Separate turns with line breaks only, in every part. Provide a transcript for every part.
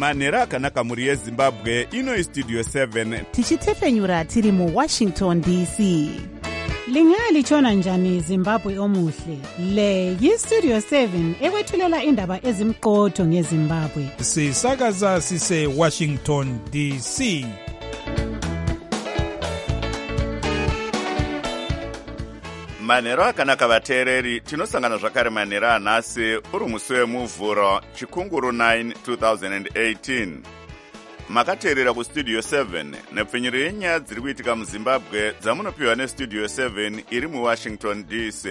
manhero akanaka mhuri yezimbabwe. Ino istudio 7
tichitefenyura tiri muWashington DC. Lingalitshona njani Zimbabwe omuhle? Le yistudio 7 ekwethulela indaba ezimqotho ngeZimbabwe.
Sisakaza sise Washington DC.
manhero akanaka vateereri, tinosangana zvakare manhero anhasi uri musi wemuvhuro chikunguru 9 2018. makateerera kustudio 7 nepfenyuro yenyaya dziri kuitika muzimbabwe dzamunopiwa nestudio 7 iri muwashington DC.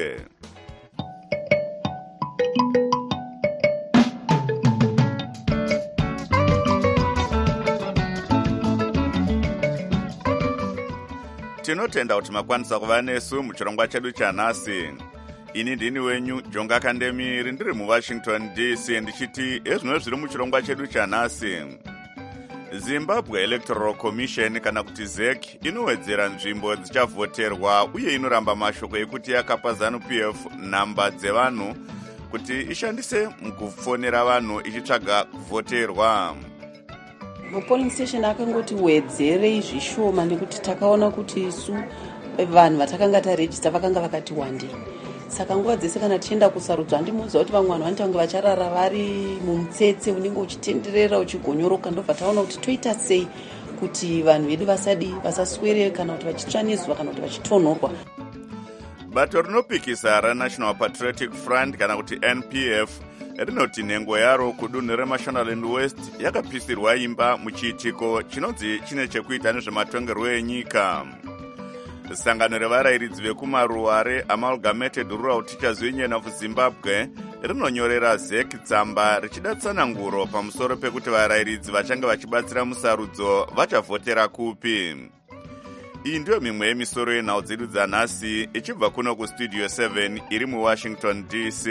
tinotenda kuti makwanisa kuva nesu muchirongwa chedu chanhasi. Ini ndini wenyu Jonga Kandemiri, ndiri muWashington DC ndichiti ezvino zviri muchirongwa chedu chanhasi. Zimbabwe Electoral Commission kana kuti ZEC inowedzera nzvimbo dzichavhoterwa uye inoramba mashoko ekuti yakapa ZANU-PF nhamba dzevanhu kuti ishandise mukufonera vanhu ichitsvaga kuvhoterwa.
Polling station akangoti wedzerei zvishoma nekuti takaona kuti isu vanhu vatakanga tarejista vakanga vakati wandei. Saka nguva dzese kana tienda kusarudzwa handimuudza kuti vamwe vanhu vanenge vacharara vari mumutsetse unenge uchitenderera uchigonyoroka. Ndobva taona kuti toita sei kuti vanhu vedu vasaswere kana kuti vachitsvanidzwa kana kuti vachitonhorwa.
Bato rinopikisa raNational Patriotic Front kana kuti NPF rinoti nhengo yaro kudunhu reMashonaland West yakapisirwa imba muchiitiko chinonzi chine chekuita nezvematongerwo enyika. Sangano revarairidzi vekumaruware Amalgamated Rural Teachers Union of Zimbabwe rinonyorera ZEC tsamba richida tsananguro pamusoro pekuti varairidzi vachange vachibatsira musarudzo vachavhotera kupi. Iyi ndiyo mimwe yemisoro yenhau dzedu dzanhasi ichibva kuno kustudio 7 iri muWashington DC.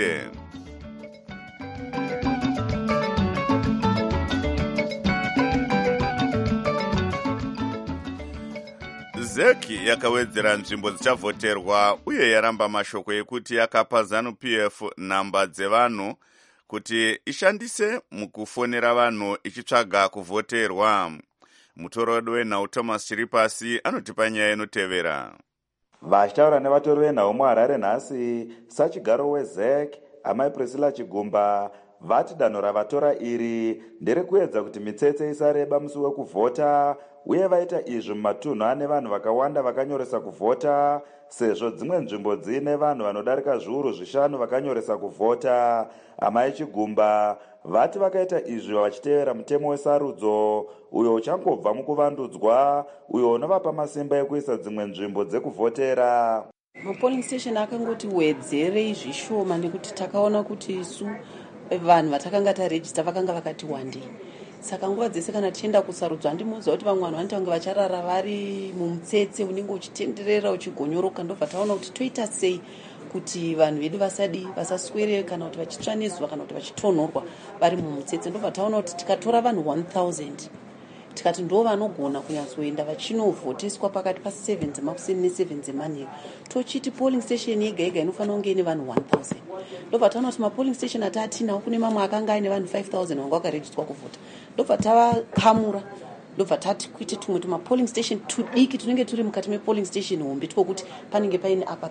ZEC yakawedzera nzvimbo dzichavhoterwa uye yaramba mashoko ekuti yakapa ZANU-PF nhamba dzevanhu kuti ishandise mukufonera vanhu ichitsvaga kuvhoterwa. Mutorodi wenhau Thomas Chiripasi anotipa nyaya inotevera.
Vachitaura nevatori venhau muHarare nhasi, sachigaro weZEC Amai Priscilla Chigumba vati danho ravatora iri nderekuedza kuti mitsetse isareba musi wekuvhota uye vaita izvi mumatunhu ane vanhu vakawanda vakanyoresa kuvhota, sezvo dzimwe nzvimbo dzine vanhu vanodarika zviuru 5 vakanyoresa kuvhota. Amai Chigumba vati vakaita izvi vachitevera mutemo wesarudzo uyo uchangobva mukuvandudzwa uyo unovapa masimba ekuisa dzimwe nzvimbo dzekuvhotera.
Polling station akangoti wedzerei zvishoma nekuti takaona kuti isu vanhu vatakanga tarejista vakanga vakati wandei. Saka nguva dzese kana tienda kusarudzwa handimuudza kuti vamwe vanhu vanenge vacharara vari mumutsetse unenge uchitenderera uchigonyoroka. Ndobva taona kuti toita sei kuti vanhu vedu vasaswere kana kuti vachitsvanidzwa kana kuti vachitonhorwa vari mumutsetse. Ndobva taona kuti tikatora vanhu 1000 tikati ndo vanogona kunyatsoenda vachinovhoteswa pakati pa7 dzemakuseni ne7 dzemanheru, tochiti polling station yega yega inofanira kunge ine vanhu 1000. Ndobva taona kuti mapolling station atatinawo kune mamwe akanga aine vanhu 5000 vanga vakarejistwa kuvhota. Ndobva tavakamura, ndobva tati kuite tumwe tumapolling station tudiki tunenge turi mukati mepolling station hombe twokuti panenge paine apa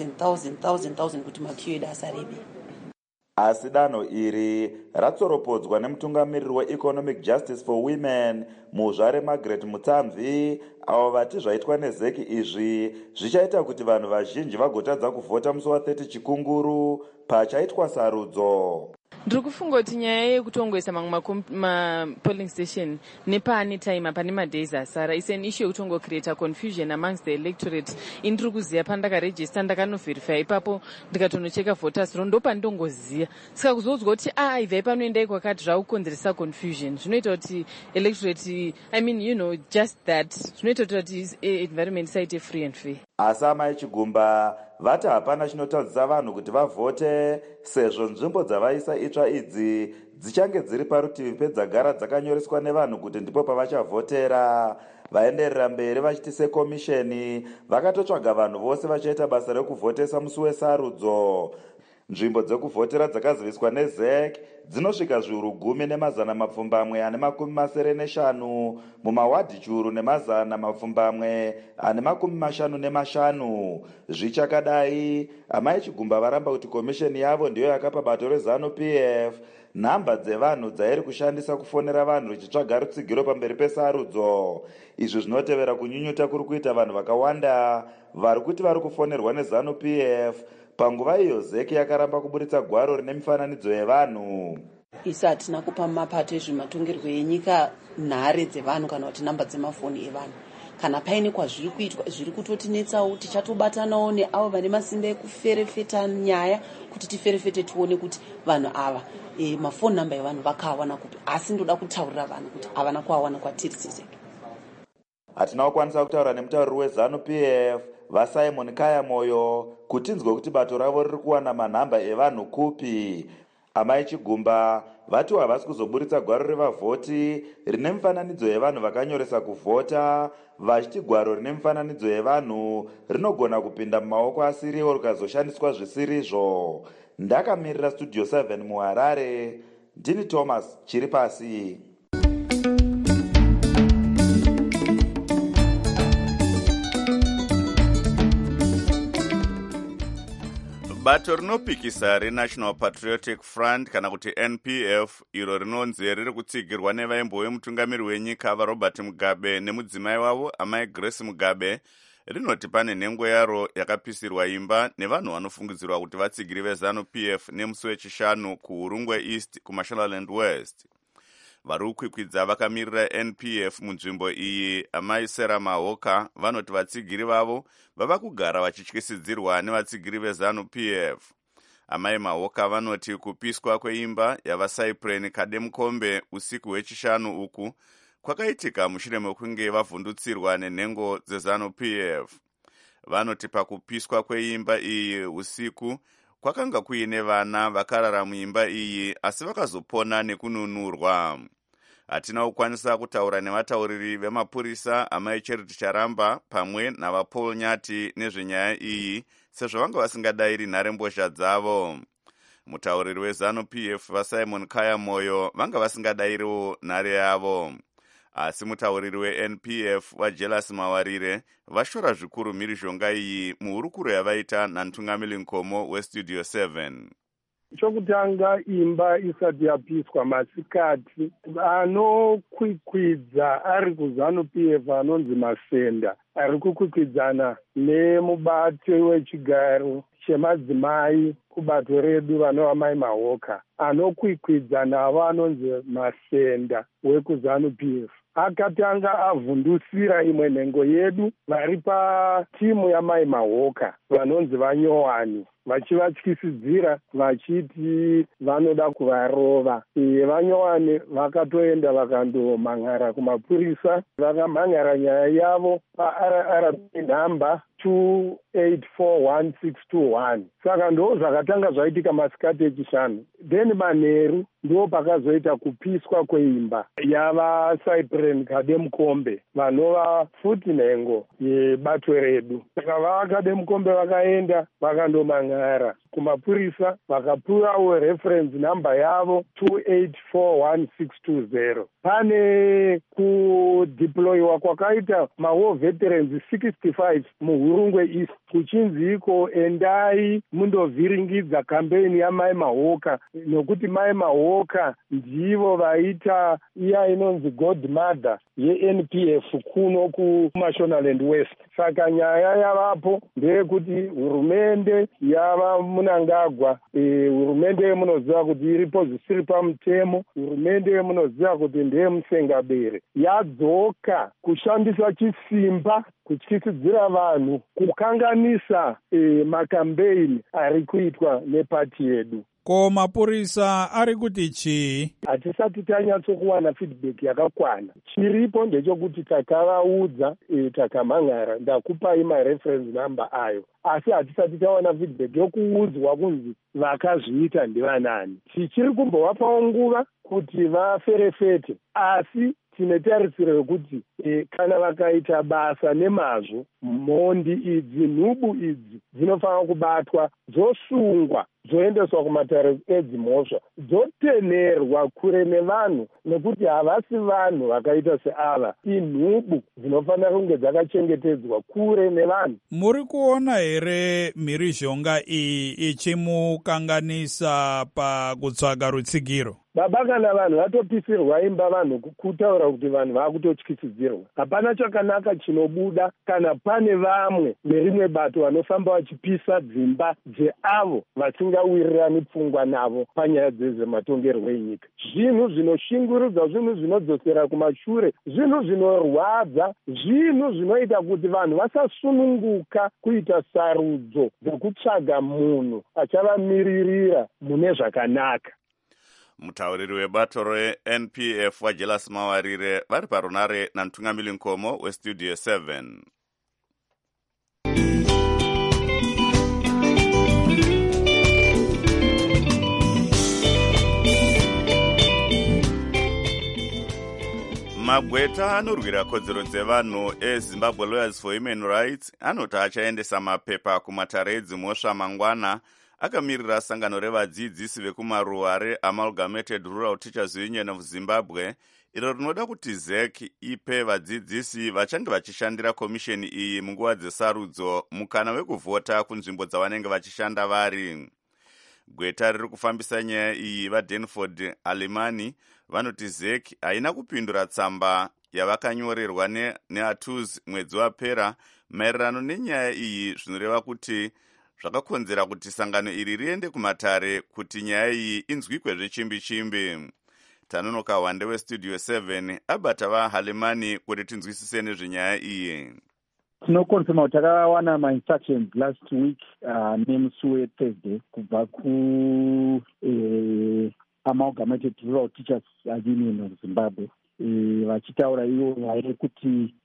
1000 kuti makiyo edu asarebe.
Asi danho iri ratsoropodzwa nemutungamiriri weEconomic Justice for Women muzvare Margaret Mutsamvi, avo vati zvaitwa neZEC izvi zvichaita kuti vanhu vazhinji vagotadza kuvhota musi wa30 chikunguru pachaitwa sarudzo.
Ndiri kufunga kuti nyaya yekutongoisa mamwe mapolling station nepane time pane madays asara is an issue yekutongocreata confusion amongst the electorate. Indiri kuziva pandakaregista ndakanoverify ipapo ndikatonocheka voters roll ndopandongoziva. Saka kuzodzwa kuti ibvai panoendai kwakati zvakukonzeresa confusion zvinoita kuti electorate just that zvinoita kuti environment isaite free and fair.
Asi Amai Chigumba vati hapana chinotadzisa vanhu kuti vavhote sezvo nzvimbo dzavaisa itsva idzi dzichange dziri parutivi pedzagara dzakanyoreswa nevanhu kuti ndipo pavachavhotera. Vaenderera mberi vachiti sekomisheni vakatotsvaga vanhu vose vachaita basa rekuvhotesa musi wesarudzo. Nzvimbo dzekuvhotera dzakaziviswa neZEC dzinosvika zviuru 10,455 mumawadhi chiuru 155. Zvichakadai, amai Chigumba varamba kuti komisheni yavo ndiyo yakapa bato reZANU-PF nhamba dzevanhu dzairi kushandisa kufonera vanhu richitsvaga rutsigiro pamberi pesarudzo. Izvi zvinotevera kunyunyuta kuri kuita vanhu vakawanda vari kuti vari kufonerwa neZANU-PF. Panguva iyo ZEC yakaramba kuburitsa gwaro rine mifananidzo yevanhu.
Isu hatina kupa mapato ezvematongerwo enyika nhare dzevanhu kana kuti namba dzemafoni evanhu. Kana paine kwazviri kuitwa zviri kutotinetsawo, tichatobatanawo neavo vane masimba ekuferefeta nyaya kuti tiferefete tione kuti vanhu ava mafoni namba evanhu vakawana kupi. Asi ndoda kutaurira vanhu kuti havana kuawana kwatiri seZEC.
Hatina kukwanisa kutaura nemutauriri weZANU-PF vaSimon Kayamoyo kuti tinzwe kuti bato ravo riri kuwana manhamba evanhu kupi. Amai Chigumba vati havasi kuzoburitsa gwaro revavhoti rine mifananidzo yevanhu vakanyoresa kuvhota, vachiti gwaro rine mifananidzo yevanhu rinogona kupinda mumaoko asiriwo rikazoshandiswa zvisirizvo. Ndakamirira Studio 7 muHarare, ndini Thomas Chiripasi.
Bato rinopikisa reNational Patriotic Front kana kuti NPF iro rinonzi riri kutsigirwa nevaimbo vemutungamiri wenyika vaRobert Mugabe nemudzimai wavo amai Grace Mugabe rinoti pane nhengo yaro yakapisirwa imba nevanhu vanofungidzirwa kuti vatsigiri veZANU-PF nemusi wechishanu kuHurungwe East kuMashonaland West. Vari kukwikwidza vakamirira NPF munzvimbo iyi amai Sarah Mahoka vanoti vatsigiri vavo vava kugara vachityisidzirwa nevatsigiri veZANU-PF. Amai Mahoka vanoti kupiswa kweimba yavaCyprian Kademukombe usiku hwechishanu uku kwakaitika mushure mekunge vavhundutsirwa nenhengo dzeZANU-PF. Vanoti pakupiswa kweimba iyi usiku kwakanga kuine vana vakarara muimba iyi asi vakazopona nekununurwa. Hatina kukwanisa kutaura nevatauriri vemapurisa amai Charity Charamba pamwe navaPaul Nyati nezvenyaya iyi sezvo vanga vasingadayiri nharembozha dzavo. Mutauriri weZANU-PF vaSimon Kayamoyo vanga vasingadayiriwo nhare yavo. Asi mutauriri weNPF vaJelas Mawarire vashora zvikuru mhirizhonga iyi muhurukuro yavaita namutungamiri Nkomo weStudio 7.
Chokutanga, imba isati yapiswa masikati, anokwikwidza ari kuZANU-PF anonzi Masenda ari kukwikwidzaana nemubati wechigaro chemadzimai kubato redu vanova mai Mahoka anokwikwidza navo anonzi Masenda wekuZANU-PF. Akatanga avhundusira imwe nhengo yedu vari patimu yamai Mahoka vanonzi vaNyowani vachivatyisidzira vachiti vanoda kuvarova. VaNyowani vakatoenda vakandomhan'ara kumapurisa, vakamhan'ara nyaya yavo paRRP nhamba 284161. Saka ndo zvakatanga zvaitika masikati echishanu. Then manheru ndo pakazoita kupiswa kweimba yavaCyprian Kademukombe vanova futi nhengo yebato redu. Saka vaKademukombe vakaenda vakandomhan'ara kumapurisa vakapuwawo reference namba yavo 284160. Pane kudeployiwa kwakaita maWar veterans 65 muHurungwe East kuchinzi iko endai mundovhiringidza kampeini yamai Mahoka, nokuti mai Mahoka ndivo vaita iya inonzi godmother yeNPF kuno kuMashonaland West. Saka nyaya yavapo ndeyekuti hurumende yava Munangagwa, hurumende yemunoziva kuti iripo zvisiri pamutemo, hurumende yemunoziva kuti ndeye musengabere, yadzoka kushandisa chisimba kutyisidzira vanhu kukanganisa makampeini ari kuitwa nepati yedu.
Ko mapurisa ari kuti chii?
Hatisati tanyatsokuwana feedback yakakwana. Chiripo ndechekuti takavaudza, takamhan'ara, ndakupai mareference number ayo, asi hatisati tawana feedback yokuudzwa kunzi vakazviita ndivanani. Tichiri kumbovapawo nguva kuti vaferefete, asi tine tarisiro yokuti kana vakaita basa nemazvo, mhondi idzi, nhubu idzi dzinofanira kubatwa, dzosungwa dzoendeswa kumatare edzimhosva dzotenerwa kure nevanhu, nekuti havasi vanhu vakaita seava, inhubu dzinofanira kunge dzakachengetedzwa kure nevanhu.
Muri kuona here mhirizhonga iyi ichimukanganisa pakutsvaga rutsigiro?
Baba, kana vanhu vatopisirwa imba, vanhu kutaura kuti vanhu vakutotyisidzirwa, hapana chakanaka chinobuda kana pane vamwe nerimwe bato vanofamba vachipisa dzimba dzeavo vasingawirirani pfungwa navo panyaya dzezvematongerwo enyika. Zvinhu zvinoshingurudza, zvinhu zvinodzosera kumashure, zvinhu zvinorwadza, zvinhu zvinoita kuti vanhu vasasununguka kuita sarudzo dzekutsvaga munhu achavamiririra mune zvakanaka.
Mutauriri webato reNPF waJelas Mawarire vari parunare naMtungamili Nkomo weStudio 7. Magweta anorwira kodzero dzevanhu eZimbabwe Lawyers for Human Rights anoti achaendesa mapepa kumatare edzimhosva mangwana, akamirira sangano revadzidzisi vekumaruare Amalgamated Rural Teachers Union of Zimbabwe, iro rinoda kuti ZEC ipe vadzidzisi vachange vachishandira komisheni iyi munguva dzesarudzo mukana wekuvhota kunzvimbo dzavanenge vachishanda vari. Gweta riri kufambisa nyaya iyi vaDenford Alimani vanoti ZEC haina kupindura tsamba yavakanyorerwa neATUS mwedzi wapera maererano nenyaya iyi, zvinoreva kuti zvakakonzera kuti sangano iri riende kumatare kuti nyaya iyi inzwikwe zvechimbi-chimbi. Tanonoka Wande weStudio 7 abata vaHalimani kuti tinzwisise nezvenyaya iyi.
Tinokonfirma kuti takawana ma-instructions last week nemusi weThursday kubva ku Amalgamated Rural Teachers Union of Zimbabwe, vachitaura ivo vaire kuti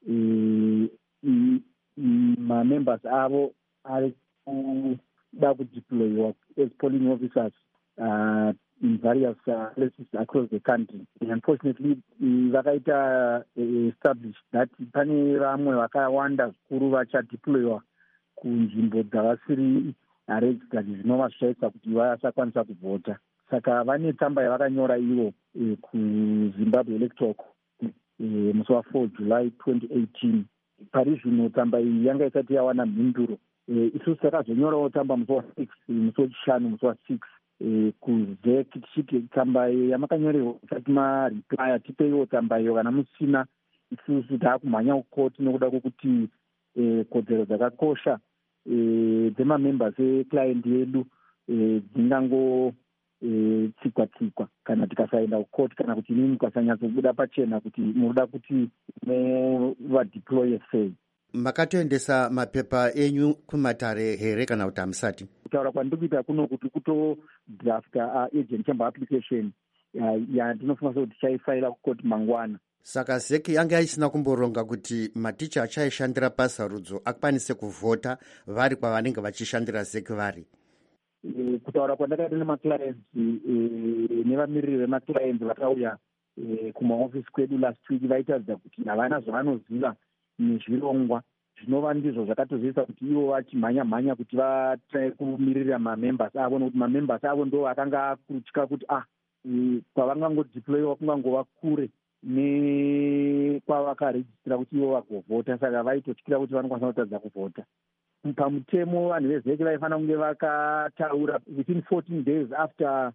ma-members avo ari kuda kudeployiwa as polling officers in various places across the country. Unfortunately, vakaita establish that pane vamwe vakawanda zvikuru vachadeployiwa kunzvimbo dzavasiri registered, zvinova zvichaita kuti vasakwanisa kuvhota. Saka vane tsamba yavakanyora ivo kuZimbabwe Electoral musi wa4 July 2018. Pari zvino tsamba iyi yanga isati yawana mhinduro. Isusu takazonyorawo tsamba musi wa6, musi wechishanu, musi wa6 kuZEC tichiti tsamba yamakanyorerwa isati mareply tipeiwo tsamba iyo kana musina. Isusu taakumhanya kukoti nekuda kwokuti kodzero dzakakosha dzemamembers eclient yedu dzingango tsikwa kana tikasaenda kukoti, kana kuti inini mukasanyatsobuda pachena kuti munoda kuti vadeploye sei.
Makatoendesa mapepa enyu kumatare here kana kuti hamusati?
Kutaura kwandiri kuita kuno kuti kutodrafta agent chamber application yandinofunga kuti tichaifaila kukoti mangwana.
Saka ZEC yanga isina kumboronga kuti maticha achaishandira pasarudzo akwanise kuvhota vari kwavanenge vachishandira ZEC vari?
Kutaura kwandakaita nemaclients nevamiriri vemaclients vakauya kumaofisi kwedu last week vaitaridza kuti havana zvavanoziva nezvirongwa zvinova ndizvo zvakatozivisa kuti ivo vachimhanya kuti kumirira mamembers avo, nekuti mamembers avo ndo vakanga akutya kuti kwavangangodeployiwa kungangova kure nekwavakaregistira kuti ivo vagovhota. Saka vaitotyira kuti vanokwanisa kutadza kuvhota. Pamutemo vanhu veZEC vaifanira kunge vakataura within 14 days after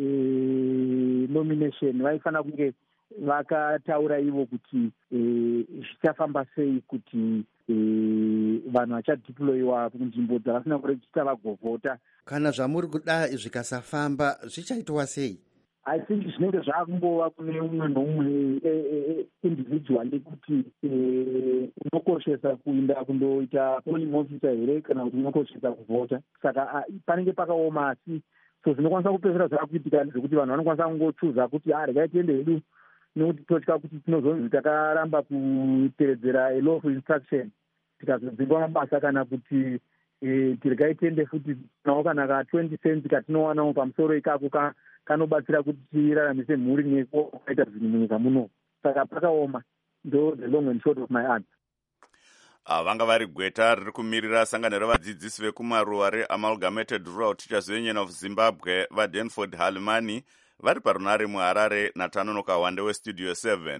nomination, vaifanira kunge vakataura ivo kuti zvichafamba sei kuti vanhu vachadeployiwa kunzvimbo dzavasina kuregista vagovhota.
Kana zvamuri kuda zvikasafamba zvichaitwa sei?
I think zvinenge zvakungova kune umwe noumwe individually kuti unokoshesa kuenda kundoita polling officer here kana kuti unokoshesa kuvhota. Saka panenge pakaoma, asi so zvinokwanisa kupedzera zvakakuitika zvekuti vanhu vanokwanisa kungochuza kuti regai tiende hedu, nekuti totya kuti tinozonzi takaramba kutevedzera lawful instruction tikazodzingwa mabasa, kana kuti tiregai tiende futi nawo kana ka20 cents katinowanawo pamusoro ikako kanobatsira kuti tiraramise mhuri nekukaita zvinhu munyika muno. Saka pakaoma. Ndo the long and short of my answer.
vanga vari gweta riri kumirira sangano revadzidzisi vekumaruwa reamalgamated rural teachers union of zimbabwe vadenford halimani vari parunare muharare natanonoka wande westudio 7.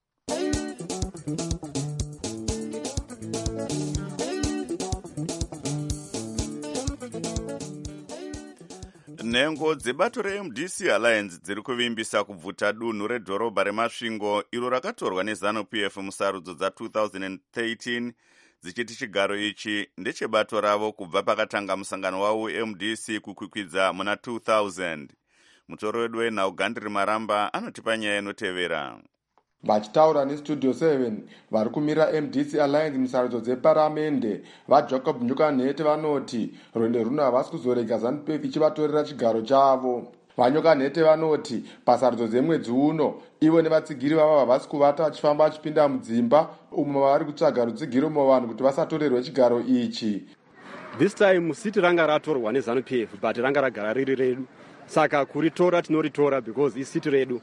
Nhengo dzebato reMDC Alliance dziri kuvimbisa kubvuta dunhu redhorobha remasvingo iro rakatorwa neZANU-PF musarudzo dza2013 dzichiti chigaro ichi ndechebato ravo kubva pakatanga musangano wavo MDC kukwikwidza muna 2000. Mutoro wedu wenhau Gandri Maramba anotipa nyaya inotevera.
Vachitaura nestudio 7 vari kumirira MDC Alliance musarudzo dzeparamende vaJacob Nyokanhete vanoti rwendo runo havasi kuzorega ZANU-PF ichivatorera chigaro chavo. VaNyokanhete vanoti pasarudzo dzemwedzi uno ivo nevatsigiri vavo havasi kuvata vachifamba vachipinda mudzimba umo vari kutsvaga rutsigiro muvanhu kuti vasatorerwe chigaro ichi.
This time siti ranga ratorwa neZANU-PF but ranga ragara riri redu. Saka kuritora tinoritora because isiti redu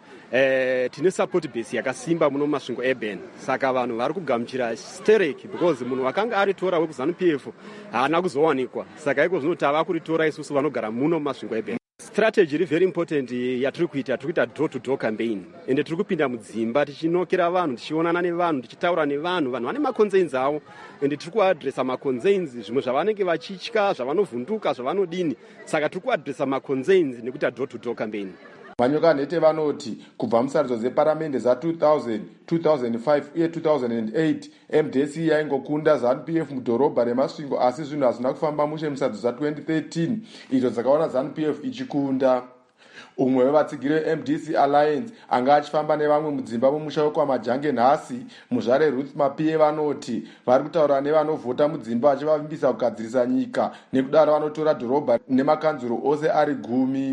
tine support base yakasimba muno masvingo urban. Saka vanhu vari kugamuchira stereki because munhu wakanga aritora wekuZANU-PF haana kuzowanikwa. Saka iko zvinoti ava kuritora isusu vanogara muno masvingo urban. Strategy iri very important yatiri kuita door to door campaign ende tiri kupinda mudzimba tichinokera vanhu tichionana nevanhu tichitaura nevanhu vane maconcerns avo ende tiri kuadressa maconcerns zvimwe zvavanenge vachitya zvavanovhunduka zvavanodini saka tiri kuadressa maconcerns nekuita door to door campaign.
VaNyokanhete vanoti kubva musarudzo dzeparamende za2000, 2005 uye 2008 MDC yaingokunda ZANU-PF mudhorobha remasvingo asi zvinhu hazvina kufamba mushe musarudzo za2013 idzo dzakaona ZANU-PF ichikunda. Umwe wevatsigiri veMDC Alliance anga achifamba nevamwe mudzimba mumusha wekwamajange nhasi muzvare Ruth Mapie vanoti vari kutaura nevanovhota mudzimba vachivavimbisa kugadzirisa nyika nekudaro vanotora dhorobha nemakanzuro ose ari 10.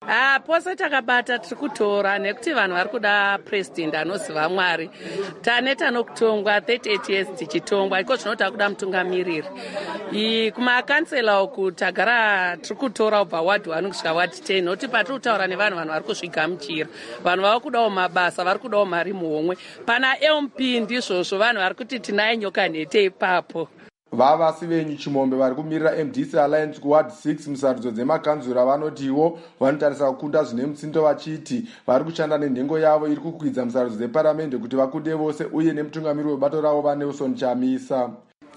Pose takabata tiri kutora nekuti vanhu vari kuda president anoziva Mwari. Tane tanokutongwa 38 years tichitongwa iko zvinota kuda mutungamiriri. Kumakansela uku tagara tiri kutora ubva ward 1 kusvika ward 10 noti patiri kutaura nevanhu vari kuzvigamuchira. Vanhu vava kudawo mabasa vari kudawo mari muhomwe. Pana LMP ndizvozvo vanhu vari kuti tinai Nyokanhete ipapo.
Vavasi venyu Chimombe vari kumirira MDC Alliance kuward 6 musarudzo dzemakanzura vanotiwo vanotarisa kukunda zvine mutsindo vachiti vari kushanda nenhengo yavo iri kukwidza musarudzo dzeparamende kuti vakunde vose uye nemutungamiri webato ravo vaNelson Chamisa.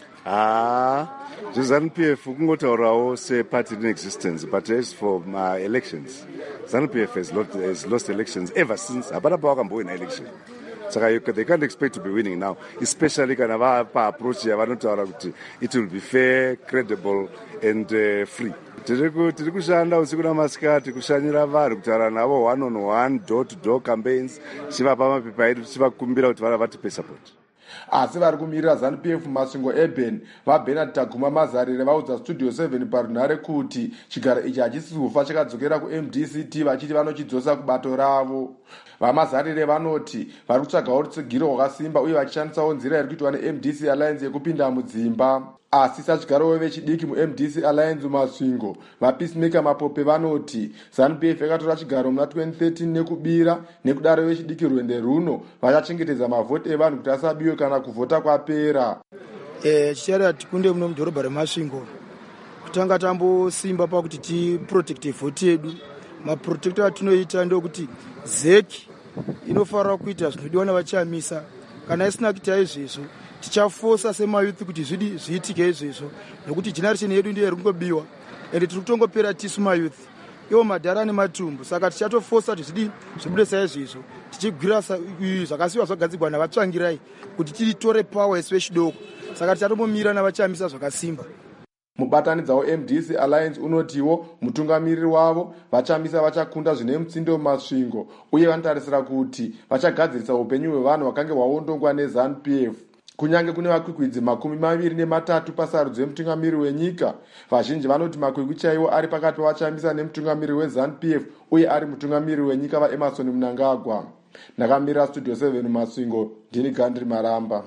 ZANU-PF kungotaurawo separty in existence but as for elections ZANU-PF has lost elections ever since hapana pavakamboina election. Saka they can't expect to be winning now, especially kana vapa approach yavanotaura kuti it will be fair, credible and free. Tiri kushanda usiku namasikati kushanyira vanhu kutaura navo one on one, door to door campaigns, chivapa mapepa edu chivakumbira kuti vatipe support.
Asi vari kumirira ZANU-PF masvingo urban vaBernard Taguma Mazarire vaudza studio 7 parunare kuti chigaro ichi hachisi kufa chakadzokera kuMDCT vachiti vanochidzosa kubato ravo. VaMazarire vanoti vari kutsvagawo rutsigiro rwakasimba uye vachishandisawo nzira iri kuitwa neMDC Alliance yekupinda mudzimba. Asi sachigarowo vechidiki muMDC Alliance mumasvingo vaPeacemaker Mapope vanoti ZANU-PF yakatora chigaro muna 2013 nekubira nekudaro vechidiki rwende runo vachachengetedza mavhoti evanhu kuti asabiwe kana kuvhota kwapera.
Chichara tikunde muno mudhorobha remasvingo kutanga tambosimba pakuti tiprotecte vhoti yedu. Maprotector atinoita ndokuti zeki inofanira kuita zvinodiwa navachamisa kana isina kuita izvezvo tichafosa semayuthi kuti zviitike izvezvo nekuti generation yedu ndiyo iri kungobiwa ende tiri kutongopera tisu mayuthi iwo madhara nematumbu saka tichatofosa kuti zvibudisa izvezvo tichigwira zvakasiyiwa zvagadzirwa navatsvangirai kuti titore power isu vechidoko saka tichatombomira navachamisa zvakasimba.
Mubatanidza weMDC Alliance unotiwo mutungamiriri wavo vachamisa vachakunda zvine mutsindo mumasvingo uye vanotarisira kuti vachagadzirisa upenyu hwevanhu vakange hwaondongwa neZANU-PF. Kunyange kune vakwikwidzi 23 pasarudzo yemutungamiriri wenyika, vazhinji vanoti makwikwi chaiwo ari pakati pavachamisa nemutungamiriri weZANU-PF uye ari mutungamiriri wenyika vaEmerson Mnangagwa. Ndakamirira studio 7 mumasvingo, ndini Gandri Maramba.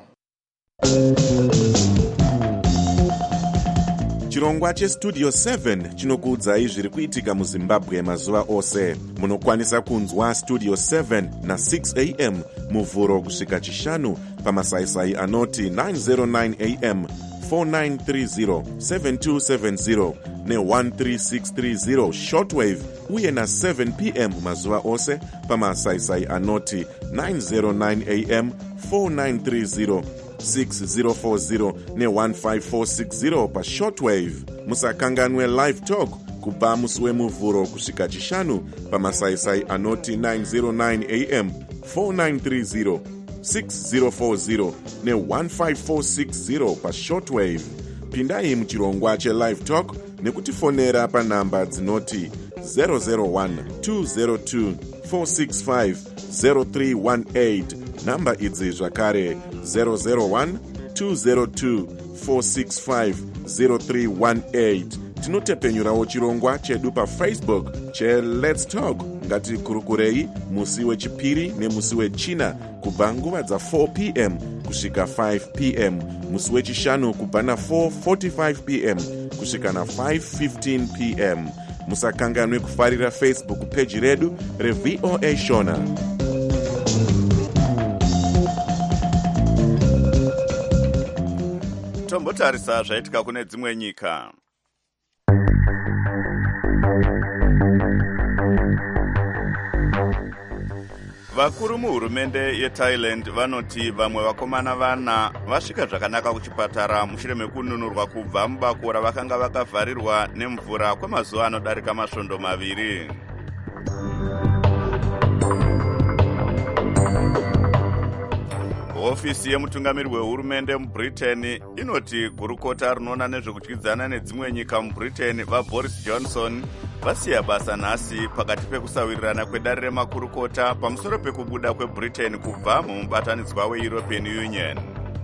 Chirongwa chestudio 7 chinokuudzai zviri kuitika muZimbabwe mazuva ose. Munokwanisa kunzwa studio 7 na 6 am muvhuro kusvika chishanu pamasaisai anoti 909 am 4930 7270 ne13630 shortwave uye na7 pm mazuva ose pamasaisai anoti 909 am 4930 6040 ne15460 pashortwave. Musakanganwe live talk kubva musi wemuvhuro kusvika chishanu pamasaisai anoti 909 am 4930 6040 ne15460 pashortwave. Pindai muchirongwa chelive talk nekutifonera panhamba dzinoti 001 202 465 0318. Namba idzi zvakare 001 202 465 0318. Tinotepenyurawo chirongwa chedu pafacebook cheLet's Talk. Ngatikurukurei musi wechipiri nemusi wechina kubva nguva dza4 pm kusvika 5 pm, musi wechishanu kubva na4:45 pm kusvika na5:15 pm. Musakanganwe kufarira Facebook page redu reVOA Shona.
Tombotarisa zvaitika kune dzimwe nyika. Vakuru muhurumende yeThailand vanoti vamwe vakomana vana vasvika zvakanaka kuchipatara mushure mekununurwa kubva mubako ravakanga vakavharirwa nemvura kwemazuva anodarika masvondo 2. Ofisi yemutungamiri wehurumende muBritain inoti gurukota rinoona nezvekudyidzana nedzimwe nyika muBritain vaBoris Johnson vasiya basa nhasi pakati pekusawirirana kwedare remakurukota pamusoro pekubuda kweBritain kubva mumubatanidzwa weEuropean Union.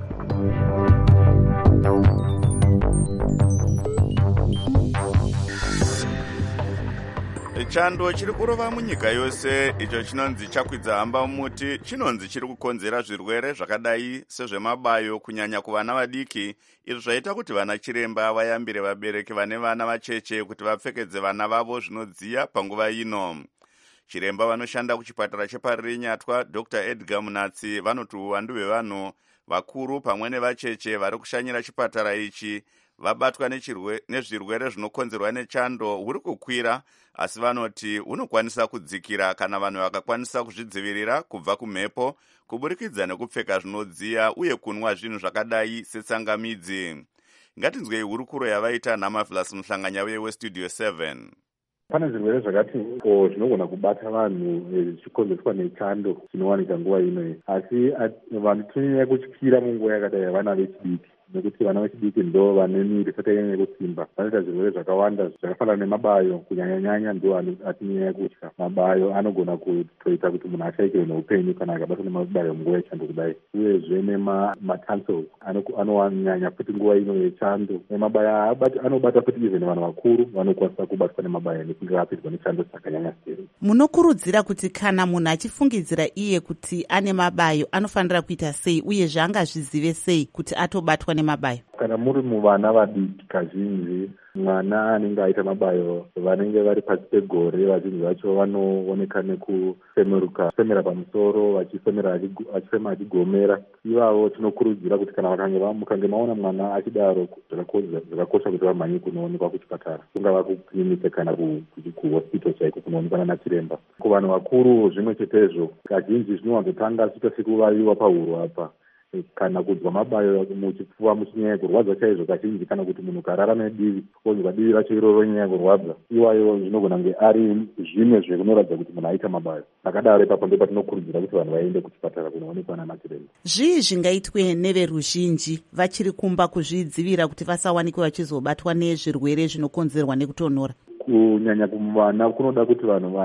Chando chiri kurova munyika yose, icho chinonzi chakwidza hamba muti, chinonzi chiri kukonzera zvirwere zvakadai sezvemabayo kunyanya kuvana vadiki. Izvo zvaita kuti vana chiremba vayambire vabereki vane vana vacheche kuti vapfekedze vana vavo zvinodziya panguva ino. Chiremba vanoshanda kuchipatara chepaRinyatwa Dr. Edgar Munatsi vanoti uwandu hwevanhu vakuru pamwe nevacheche vari kushanyira chipatara ichi vabatwa nezvirwere zvinokonzerwa nechando huri kukwira, asi vanoti unokwanisa kudzikira kana vanhu vakakwanisa kuzvidzivirira kubva kumhepo kuburikidza nekupfeka zvinodziya uye kunwa zvinhu zvakadai setsangamidzi. Ngatinzwei hurukuro yavaita naMavlas muhlanganya weStudio 7.
Pane zvirwere zvakati zvinogona kubata vanhu zvichikonzerwa nechando chinowanika nguva ino, asi vanhu tinonyanya kutyira munguva yakadai yavana vechidiki, nekuti vana vechidiki ndo vane miri sakanyanya kusimba. Vanoita zvirwere zvakawanda zvakafanana nemabayo, kunyanya-nyanya ndo atinyanya kutya. Mabayo anogona kutoita kuti munhu ashaikirwe neupenyu kana akabatwa nemabayo munguva yechando kudai, uyezve nematonsils anonyanya futi nguva ino yechando. Nemabayo anobata futi even vanhu vakuru vanokwanisa kubatwa nemabayo nekunge vapedzwa nechando sakanyanya sei.
Munokurudzira kuti kana munhu achifungidzira iye kuti ane mabayo anofanira kuita sei, uyezve angazvizive sei kuti atobatwa nemabayo?
Kana muri muvana vadiki, kazhinji mwana anenge aita mabayo vanenge vari pasi pegore, vazhinji vacho vanooneka nekufemera pamusoro, vachifema achigomera. Ivavo tinokurudzira kuti kana mukange maona mwana achidaro, zvakakosha kuti vamhanye kunoonekwa kuchipatara, kungava kukiriniki kana kuhospital chaiko kunoonekwa nachiremba. Kuvanhu vakuru zvimwe chetezvo, kazhinji zvinowanzotanga achiita sekuvaviwa pahuro apa, kana kudzwa mabayo muchipfuva muchinyanya kurwadza chaizvo kazhinji, kana kuti munhu karara nedivi onzwa divi racho iroro nyanya kurwadza, iwayo zvinogona kunge ari zvimwe zvinoratidza kuti munhu aita mabayo. Akadaro ipapo ndipo patinokurudzira kuti vanhu vaende kuchipatara kunoonekwa nanachiremba.
Zvii zvingaitwe neveruzhinji vachiri kumba kuzvidzivira kuti vasawanikwe vachizobatwa nezvirwere zvinokonzerwa nekutonhora?
Kunyanya kuvana kunoda kuti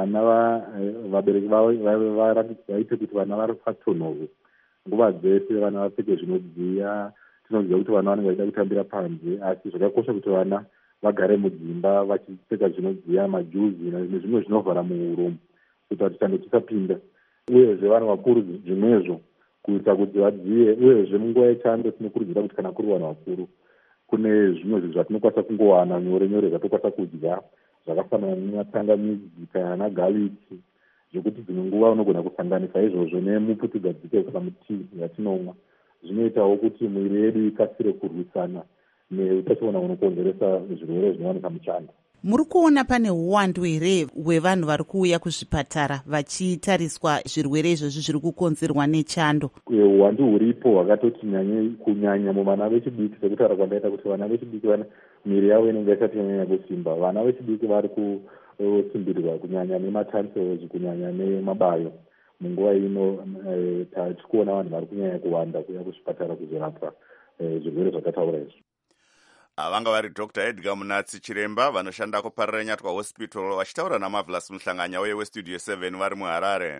vabereki vaite kuti vana vari patonhorwe nguva dzese, vana vapfeke zvinodziya. Tinoziva kuti vana vanenge vachida kutambira panze, asi zvakakosha kuti vana vagare mudzimba vachipfeka zvinodziya, majuzi nezvimwe zvinovhara muhuro kuita kuti chando chisapinda. Uyezve vanhu vakuru zvimwezvo kuita kuti vadziye. Uyezve munguva yechando tinokurudzira kuti kana kuri vanhu vakuru, kune zvimwe zvinhu zvatinokwanisa kungowana nyore nyore zvatokwanisa kudya zvakafanana nematsangamidzi kana nagariki, zvekuti dzimwe nguva unogona kusanganisa izvozvo nemuputugadzike kana mutii yatinomwa zvinoitawo kuti mwiri yedu ikasire kurwisana neutachiona hunokonzeresa zvirwere zvinowanika muchando.
Muri kuona pane uwandu here hwevanhu vari kuuya kuzvipatara vachitariswa zvirwere izvozvi zviri kukonzerwa nechando?
Uwandu huripo hwakatoti kunyanya muvana vechidiki, sekutaura kwandaita kuti vana vechidiki miri yavo inenge isati yanyanya kusimba. Vana vechidiki vari kusimbirirwa kunyanya nematonsils, kunyanya nemabayo. Munguva ino tichikuona vanhu vari kunyanya kuwanda kuuya kuzvipatara kuzorapwa zvirwere zvakataura izvi.
Vanga vari Dr. Edgar Munatsi Chiremba vanoshanda kuparara Nyatwa Hospital vachitaura naMarvelous Muhlanganya uye weStudio 7 vari muHarare.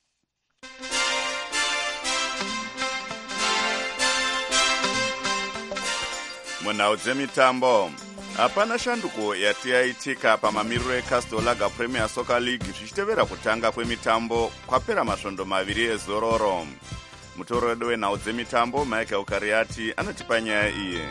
Munhau dzemitambo, hapana shanduko yati yaitika pamamiriro eCastle Lager Premier Soccer League zvichitevera kutanga kwemitambo kwapera masvondo maviri ezororo. Mutoredo wenhau dzemitambo Michael Kariati anotipa nyaya iyi.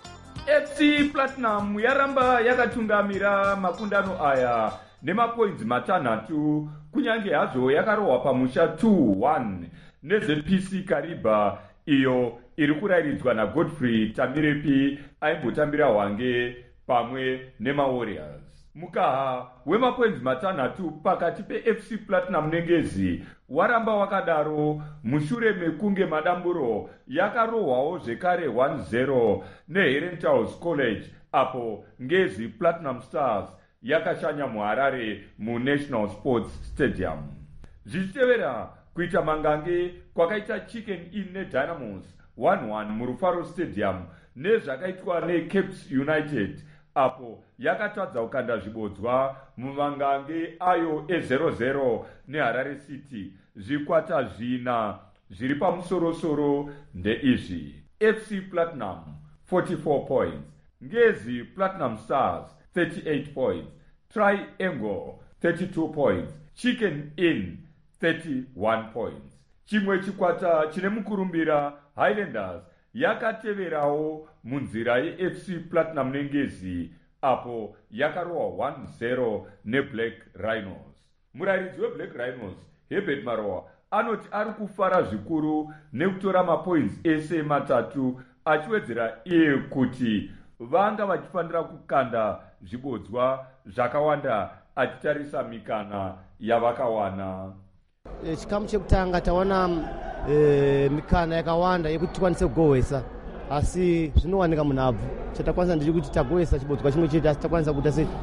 FC Platinum yaramba yakatungamira makundano aya nemapoints matanhatu kunyange hazvo yakarohwa pamusha 2-1 neZPC Kariba iyo iri kurayiridzwa naGodfrey Tamirepi aimbotambira Hwange pamwe nemaWarriors. Mukaha wemapoints matanhatu pakati peFC Platinum neNgezi waramba wakadaro mushure mekunge Madamburo yakarohwawo zvekare 1-0 neHerentals College apo Ngezi Platinum Stars yakashanya muHarare muNational Sports Stadium. Zvichitevera kuita mangange kwakaita Chicken Inn neDynamos 1-1 muRufaro Stadium nezvakaitwa neCapes United apo yakatadza kukanda zvibodzwa mumangange ayo e0-0 neHarare City. Zvikwata zvina zviri pamusorosoro ndeizvi: FC Platinum 44 points, Ngezi Platinum Stars 38 points, Triangle 32 points, Chicken Inn 31 points. Chimwe chikwata chine mukurumbira Highlanders yakateverawo munzira yeFC Platinum neNgezi apo yakarohwa 1-0 neBlack Rhinos. Murayiridzi weBlack Rhinos Herbert Marowa anoti ari kufara zvikuru nekutora mapoints ese matatu, achiwedzera iye kuti vanga vachifanira kukanda zvibodzwa zvakawanda achitarisa mikana yavakawana.
Chikamu chekutanga taona mikana yakawanda yekuti tikwanise kugohwesa, asi zvinowanika munhabvu. Chatakwanisa ndechekuti tagohwesa chibodzwa chimwe chete, asi takwanisa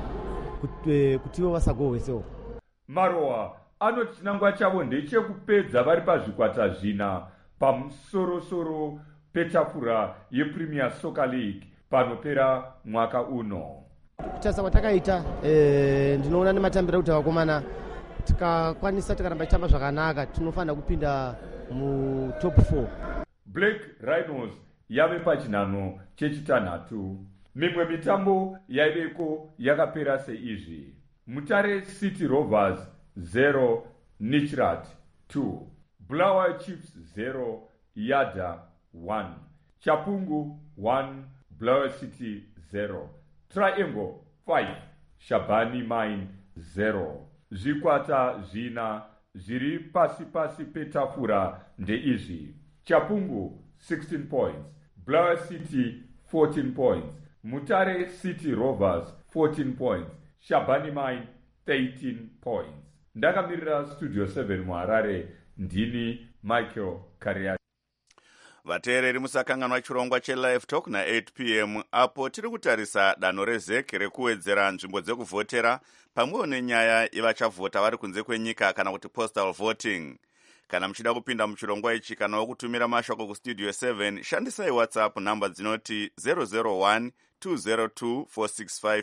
kutivo vasagohwesewo.
Marowa anoti chinangwa chavo ndechekupedza vari pazvikwata zvina pamusorosoro petafura yePremier Soccer League panopera mwaka uno.
Kutarisa kwatakaita ndinoona nematambiro kuti vakomana tikakwanisa tikaramba tichitamba zvakanaka tinofanira kupinda mutop 4.
Black Rhinos yave pachinhano chechitanhatu. Mimwe mitambo yaiveko yakapera seizvi: Mutare City Rovers 0, Nichrat 2, Bulawayo Chiefs 0, Yada 1, Chapungu 1, Bulawayo City 0, Triangle 5, Shabani Mine 0. Zvikwata zvina zviri pasi petafura ndeizvi: Chapungu 16 points, Bulawayo City 14 points, Mutare City Rovers 14 points, Shabani Mine 13 points. Ndakamirira Studio 7 muHarare, ndini Michael Kariati.
Vateereri musakanganwa chirongwa cheLive Talk na8 p.m. apo tiri kutarisa danho reZEC rekuwedzera nzvimbo dzekuvhotera pamwewo nenyaya yevachavhota vari kunze kwenyika kana kuti postal voting. Kana muchida kupinda muchirongwa ichi kana kutumira mashoko kuStudio 7, shandisai WhatsApp namba dzinoti 001 202 465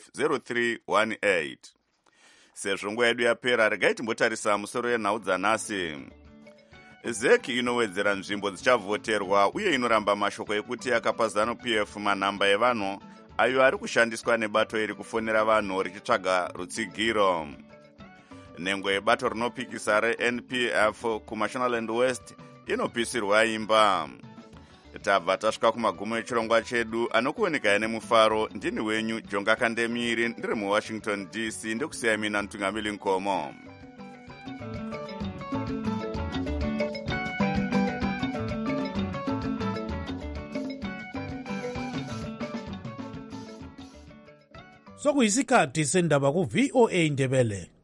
0318. Sezvo nguva yedu yapera, regai timbotarisa musoro yenhau dzanhasi. ZEC inowedzera nzvimbo dzichavhoterwa uye inoramba mashoko ekuti yakapa ZANU-PF manhamba evanhu ayo ari kushandiswa nebato iri kufonera vanhu richitsvaga rutsigiro. Nhengo yebato rinopikisa reNPF kuMashonaland West inopisirwa imba. Tabva tasvika kumagumo echirongwa chedu, anokuoneka nemufaro. Ndini wenyu Jonga Kandemiri, ndiri muWashington DC, ndokusiyai mina Ntungamili Nkomo.
sokuyisikhathi sendaba ku-VOA Ndebele.